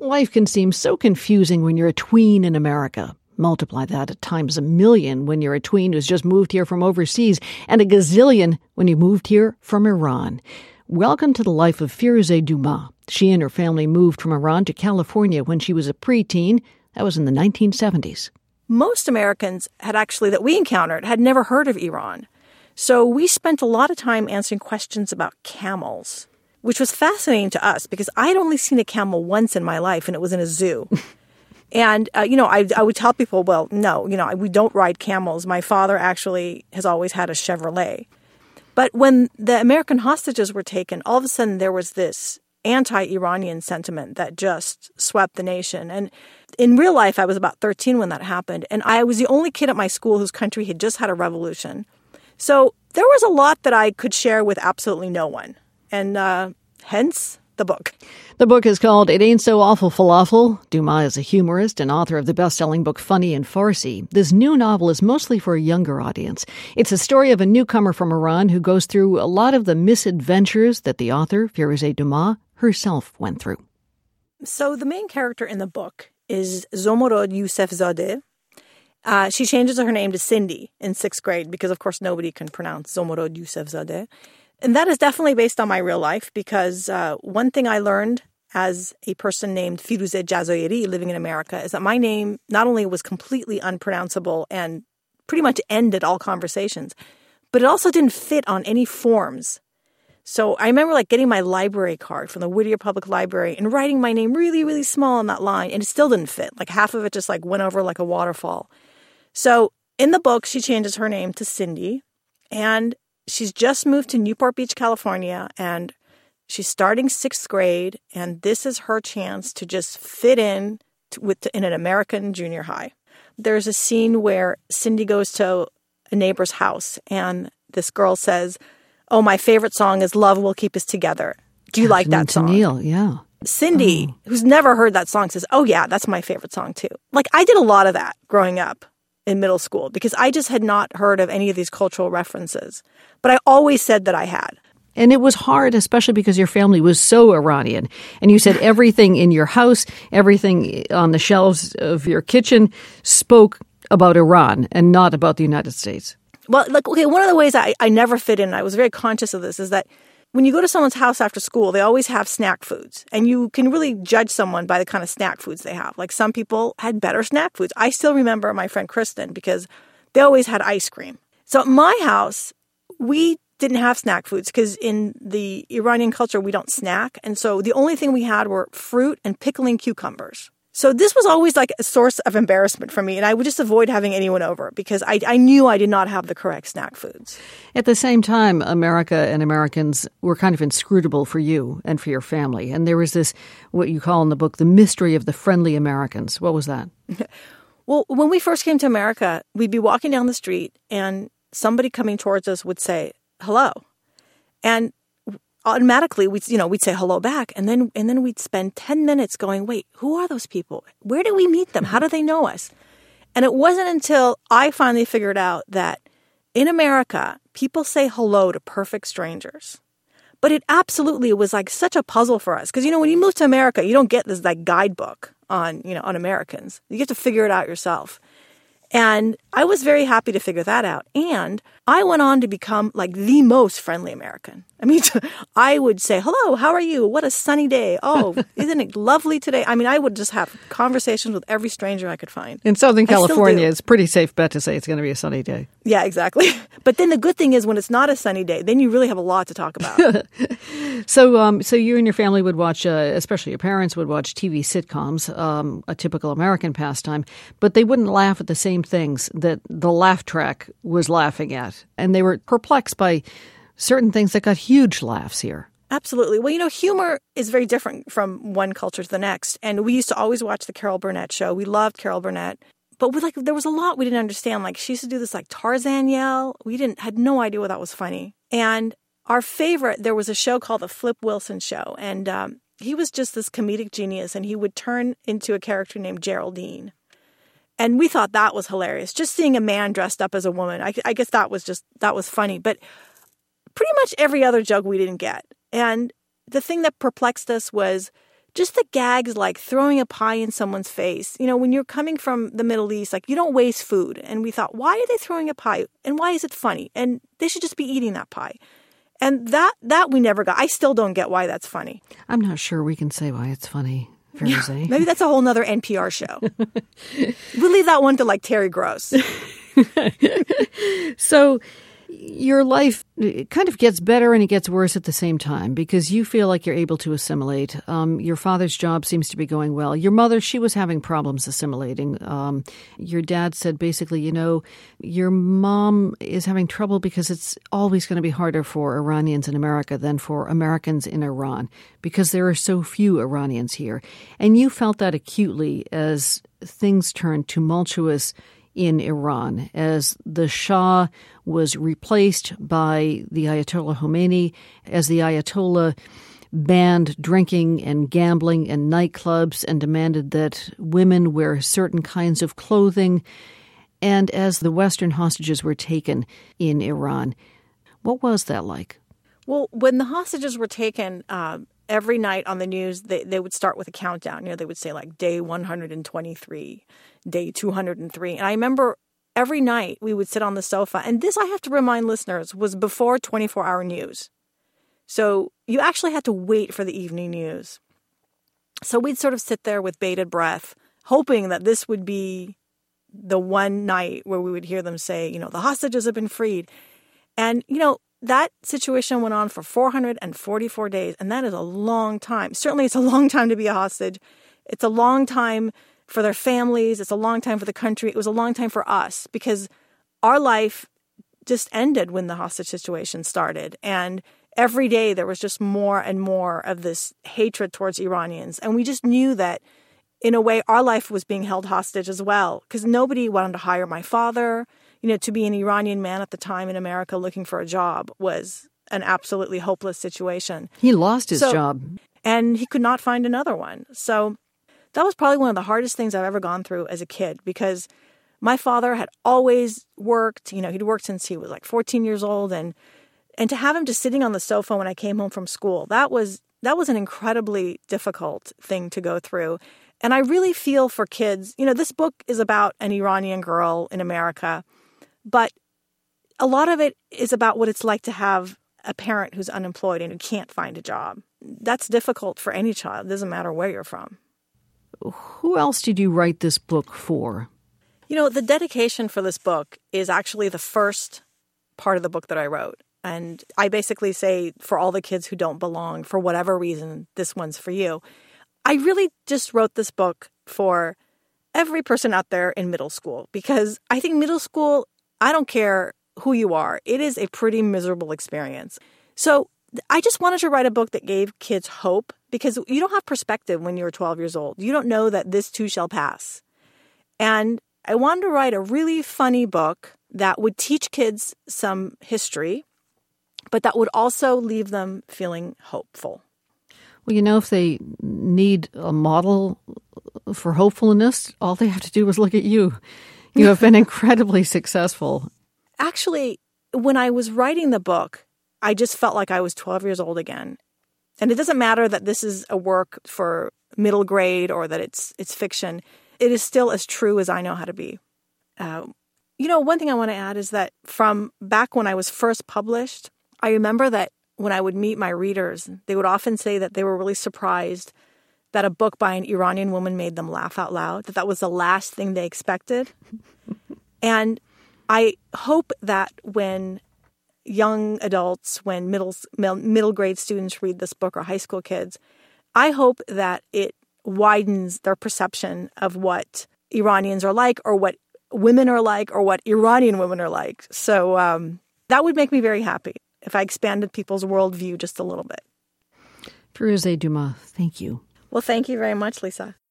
Life can seem so confusing when you're a tween in America. Multiply that at times a million when you're a tween who's just moved here from overseas, and a gazillion when you moved here from Iran. Welcome to the life of Firouzeh Dumas. She and her family moved from Iran to California when she was a preteen. That was in the 1970s. Most Americans that we encountered had never heard of Iran. So we spent a lot of time answering questions about camels, which was fascinating to us because I had only seen a camel once in my life, and it was in a zoo. And, I would tell people, well, no, we don't ride camels. My father actually has always had a Chevrolet. But when the American hostages were taken, all of a sudden there was this anti-Iranian sentiment that just swept the nation. And in real life, I was about 13 when that happened. And I was the only kid at my school whose country had just had a revolution. So there was a lot that I could share with absolutely no one. And hence the book. The book is called It Ain't So Awful Falafel. Dumas is a humorist and author of the best-selling book Funny in Farsi. This new novel is mostly for a younger audience. It's a story of a newcomer from Iran who goes through a lot of the misadventures that the author, Firouzeh Dumas, herself went through. So the main character in the book is Zomorod Yousefzadeh. She changes her name to Cindy in 6th grade because, of course, nobody can pronounce Zomorod Yousefzadeh. And that is definitely based on my real life because one thing I learned as a person named Firouzeh Jazoiri living in America is that my name not only was completely unpronounceable and pretty much ended all conversations, but it also didn't fit on any forms. So I remember getting my library card from the Whittier Public Library and writing my name really, really small on that line, and it still didn't fit. Half of it just went over like a waterfall. So in the book, she changes her name to Cindy, and she's just moved to Newport Beach, California, and she's starting 6th grade, and this is her chance to just fit in in an American junior high. There's a scene where Cindy goes to a neighbor's house, and this girl says, "Oh, my favorite song is Love Will Keep Us Together. Do you like that song?" Neil, yeah. Cindy, who's never heard that song, says, "Oh, yeah, that's my favorite song, too." I did a lot of that growing up in middle school because I just had not heard of any of these cultural references. But I always said that I had. And it was hard, especially because your family was so Iranian. And you said everything in your house, everything on the shelves of your kitchen spoke about Iran and not about the United States. Well, one of the ways I never fit in, I was very conscious of this, is that when you go to someone's house after school, they always have snack foods. And you can really judge someone by the kind of snack foods they have. Some people had better snack foods. I still remember my friend Kristen because they always had ice cream. So at my house, we didn't have snack foods because in the Iranian culture, we don't snack. And so the only thing we had were fruit and pickling cucumbers. So this was always a source of embarrassment for me. And I would just avoid having anyone over because I knew I did not have the correct snack foods. At the same time, America and Americans were kind of inscrutable for you and for your family. And there was this, what you call in the book, the mystery of the friendly Americans. What was that? Well, when we first came to America, we'd be walking down the street and somebody coming towards us would say, "Hello." And automatically we'd say hello back. And then we'd spend 10 minutes going, wait, who are those people? Where did we meet them? How do they know us? And it wasn't until I finally figured out that in America, people say hello to perfect strangers. But it absolutely was such a puzzle for us. Because, when you move to America, you don't get this guidebook on Americans. You get to figure it out yourself. And I was very happy to figure that out. And I went on to become the most friendly American. I mean, I would say, "Hello, how are you? What a sunny day. Oh, isn't it lovely today?" I mean, I would just have conversations with every stranger I could find. In Southern California, it's a pretty safe bet to say it's going to be a sunny day. Yeah, exactly. But then the good thing is when it's not a sunny day, then you really have a lot to talk about. So you and your family would watch, especially your parents would watch TV sitcoms, a typical American pastime, but they wouldn't laugh at the same things that the laugh track was laughing at. And they were perplexed by certain things that got huge laughs here. Absolutely. Well, humor is very different from one culture to the next. And we used to always watch the Carol Burnett show. We loved Carol Burnett. But there was a lot we didn't understand. She used to do this Tarzan yell. We had no idea what that was funny. And our favorite, there was a show called The Flip Wilson Show. And he was just this comedic genius. And he would turn into a character named Geraldine. And we thought that was hilarious. Just seeing a man dressed up as a woman. I guess that was funny. But pretty much every other joke we didn't get. And the thing that perplexed us was just the gags like throwing a pie in someone's face. When you're coming from the Middle East, like you don't waste food. And we thought, why are they throwing a pie? And why is it funny? And they should just be eating that pie. And that we never got. I still don't get why that's funny. I'm not sure we can say why it's funny, Firuze. Maybe that's a whole nother NPR show. We'll leave that one to like Terry Gross. So your life kind of gets better and it gets worse at the same time because you feel like you're able to assimilate. Your father's job seems to be going well. Your mother, she was having problems assimilating. Your dad said basically, your mom is having trouble because it's always going to be harder for Iranians in America than for Americans in Iran because there are so few Iranians here. And you felt that acutely as things turned tumultuous in Iran, as the Shah was replaced by the Ayatollah Khomeini, as the Ayatollah banned drinking and gambling and nightclubs and demanded that women wear certain kinds of clothing, and as the Western hostages were taken in Iran. What was that like? Well, when the hostages were taken, every night on the news, they would start with a countdown. They would say like day 123, day 203. And I remember every night we would sit on the sofa. And this, I have to remind listeners, was before 24-hour news. So you actually had to wait for the evening news. So we'd sort of sit there with bated breath, hoping that this would be the one night where we would hear them say, the hostages have been freed. And, that situation went on for 444 days, and that is a long time. Certainly, it's a long time to be a hostage. It's a long time for their families. It's a long time for the country. It was a long time for us because our life just ended when the hostage situation started. And every day there was just more and more of this hatred towards Iranians. And we just knew that, in a way, our life was being held hostage as well because nobody wanted to hire my father. To be an Iranian man at the time in America looking for a job was an absolutely hopeless situation. He lost his job. And he could not find another one. So that was probably one of the hardest things I've ever gone through as a kid because my father had always worked. He'd worked since he was like 14 years old. And to have him just sitting on the sofa when I came home from school, that was an incredibly difficult thing to go through. And I really feel for kids. This book is about an Iranian girl in America. But a lot of it is about what it's like to have a parent who's unemployed and who can't find a job. That's difficult for any child. It doesn't matter where you're from. Who else did you write this book for? The dedication for this book is actually the first part of the book that I wrote. And I basically say, for all the kids who don't belong, for whatever reason, this one's for you. I really just wrote this book for every person out there in middle school because I think middle school, I don't care who you are, it is a pretty miserable experience. So I just wanted to write a book that gave kids hope because you don't have perspective when you're 12 years old. You don't know that this too shall pass. And I wanted to write a really funny book that would teach kids some history, but that would also leave them feeling hopeful. Well, if they need a model for hopefulness, all they have to do is look at you. You have been incredibly successful. Actually, when I was writing the book, I just felt like I was 12 years old again. And it doesn't matter that this is a work for middle grade or that it's fiction. It is still as true as I know how to be. One thing I want to add is that from back when I was first published, I remember that when I would meet my readers, they would often say that they were really surprised that a book by an Iranian woman made them laugh out loud, that was the last thing they expected. And I hope that when young adults, when middle grade students read this book or high school kids, I hope that it widens their perception of what Iranians are like or what women are like or what Iranian women are like. So that would make me very happy if I expanded people's worldview just a little bit. Firuze Dumas, thank you. Well, thank you very much, Lisa.